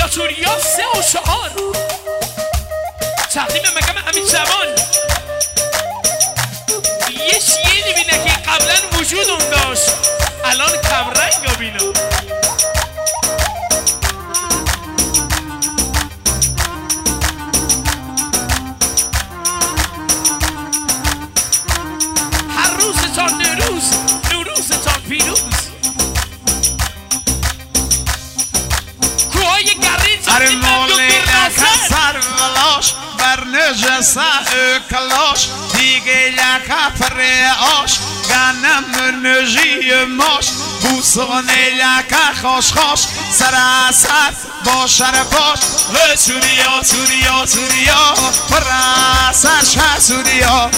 چوریا 3 و 4 تقدیم مکم همین زمان یه شیعه بینه که قبلا وجود اون داشت الان کمرنگ رو بینه هر روزتان نوروز نوروزتان پیروز کوهای گرین اره مولیک سرلاش بر نجسه کلاش دیگه یک پریاش گنم نجی ماش بوسانه یک خوش خوش سراسر باشر باش و سوریا سوریا سوریا پراسر شه سوریا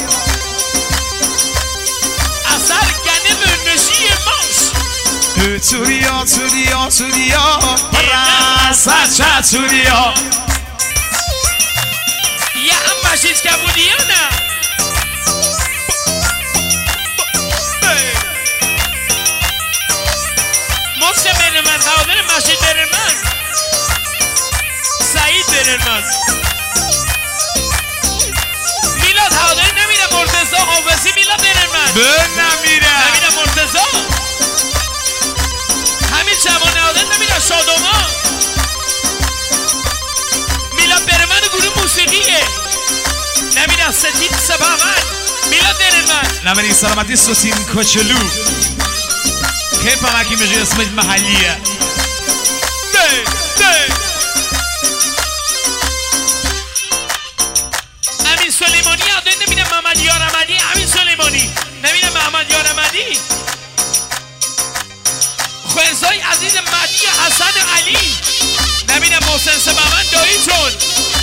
اثر گنم نجی ماش سوریا سوریا سوریا پراسر شه سوریا یه هم مشید کبودی یا نه محسن برنمن هوادار مشید برنمن سعید برنمن میلاد هواداری نمیره مرتضی حافظی میلاد برنمن نمیره مرتضی همین جوان هوادار نمیره شادوما میلاد برنمن گروه موسیقیه نمیره ستین سبامن میلاد برنمن نمیره سلامتی سوسین کوچلو كيف معك مجي اسم المحلية ده امین سلیمانی یاد نمیده محمد یار احمدی امین سلیمانی نمیده محمد یار احمدی خوزای عزیز مدی حسن علی نمیده محسن سبمن داییتون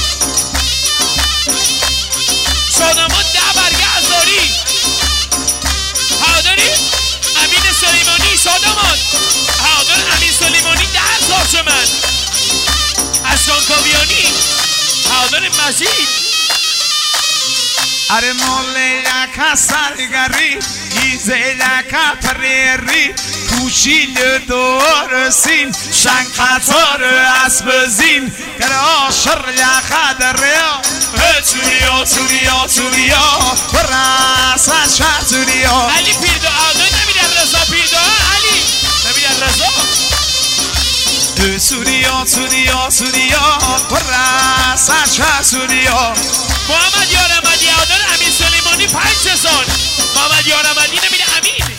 شادمان 10 برگه ازاری هاداری امین سلیمانی شادمان هادار امین سلیمانی 10,000 تومان اشکان کاویانی هادار مجید اره مولیک سرگری گیزیلک پریری کوچیل دور سین شنگ قطار اسب زین گر آشر لخ دریا سوریا سوریا سوریا براسه شه سوریا علی پیردو آدای نمیدن رضا پیردو علی نمیدن رضا سوریا سوریا سوریا براسه شه سوریا محمد یار احمدی آدار امین سلیمانی 5000 محمد یار احمدی نمیده امین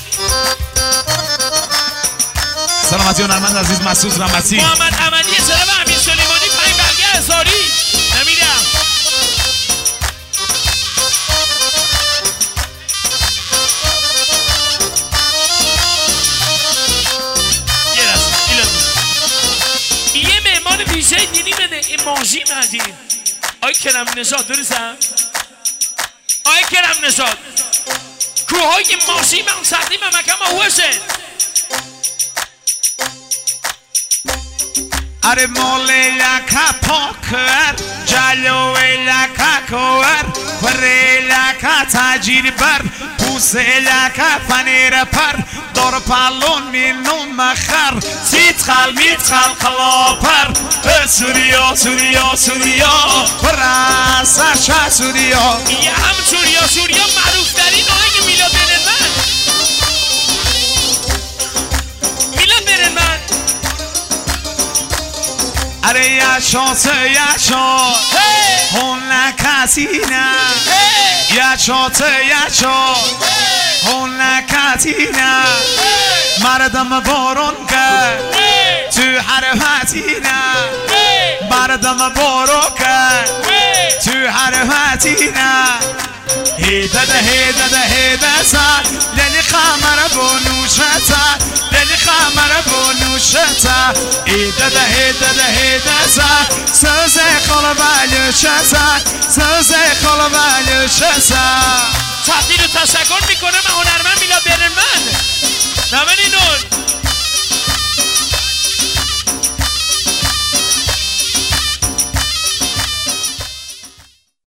سلامتی هنرمند عزیز مسعود رحمتی محمد احمدی سلام امین سلیمانی 5 برگه هزاری نمیدم یه مهمان ویژه دینی بده اماجی مهدی آی کرم نشاد درستم آی کرم نشاد کوهای ماشی من تقدیم مکم هوشه اره مولیک پاکر جلویلک کور پریلک تاجیر بر پوسیلک پنیر پر دور پالون مینو مخر تیتخل میتخل خلاپر سوریا سوریا سوریا پراسه شه سوریا یه هم سوریا معروف ترین آهنگ میلاد برنمن میلاد برنمن اره یشاس هون نکتینه یشاس هون نکتینه مردم بارون که تو حرفتینه مردم بارون که تو حرفتینه هیده سر لیلی خمر بونوشتا لیلی خمر بونوشتا هیده سر سوزه خالا بلوشتا سوزه خالا بلوشتا تقدیر و تشکر میکنم هنرمند میلاد برنمن نمینون